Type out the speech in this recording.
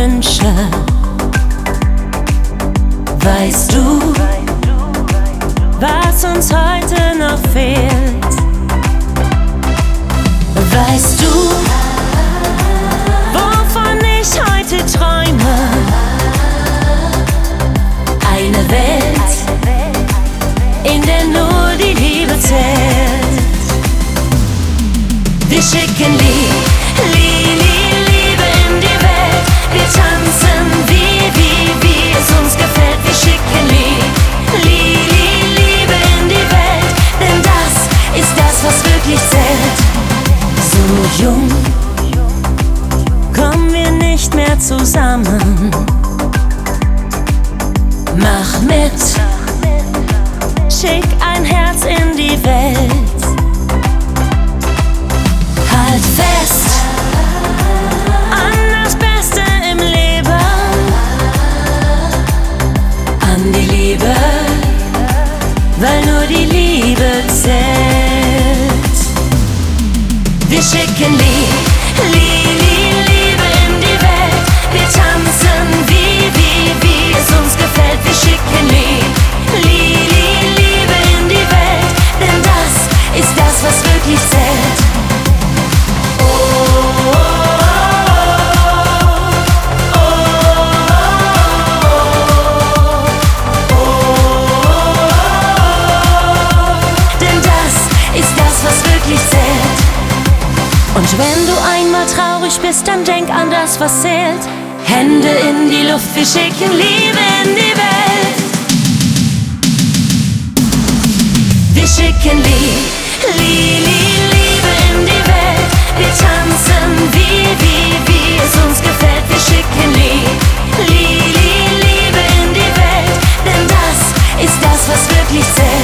Wünsche. Weißt du, was uns heute noch fehlt? Weißt du, wovon ich heute träume? Eine Welt, in der nur die Liebe zählt. Wir schicken Liebe in die Welt. Wir tanzen, wie es uns gefällt. Wir schicken Liebe in die Welt. Denn das ist das, was wirklich zählt. So jung kommen wir nicht mehr zusammen. Mach mit, schick ein Herz in die Welt. Halt fest an das Beste im Leben, an die Liebe, weil nur die Liebe zählt. Wir schicken Liebe in die Welt. Wir tanzen, wie es uns gefällt. Wir schicken Liebe in die Welt. Denn das ist das, was wirklich zählt. Denn das ist das, was wirklich zählt. Und wenn du einmal traurig bist, dann denk an das, was zählt. Hände in die Luft, wir schicken Liebe in die Welt. Wir schicken Liebe in die Welt. Wir tanzen, wie es uns gefällt. Wir schicken Liebe in die Welt. Denn das ist das, was wirklich zählt.